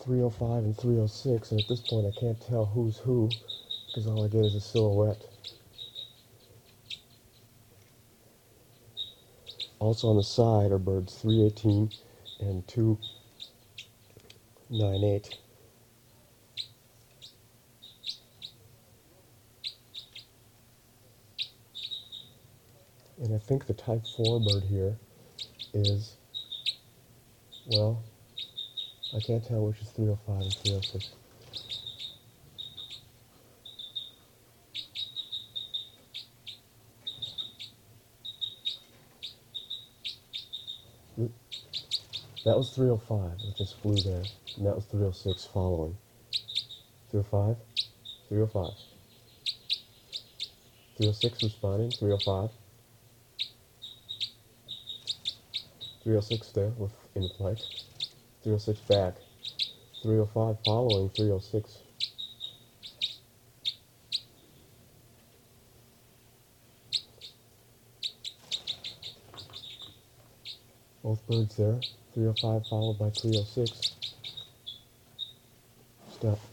305 and 306, and at this point I can't tell who's who, because all I get is a silhouette. Also on the side are birds 318 and 298. And I think the type 4 bird here is, well, I can't tell which is 305 and 306. That was 305, it just flew there, and that was 306 following. 305, 305. 306 responding, 305. 306 there with in flight. 306 back. 305 following 306. Both birds there. 305 followed by 306. Step.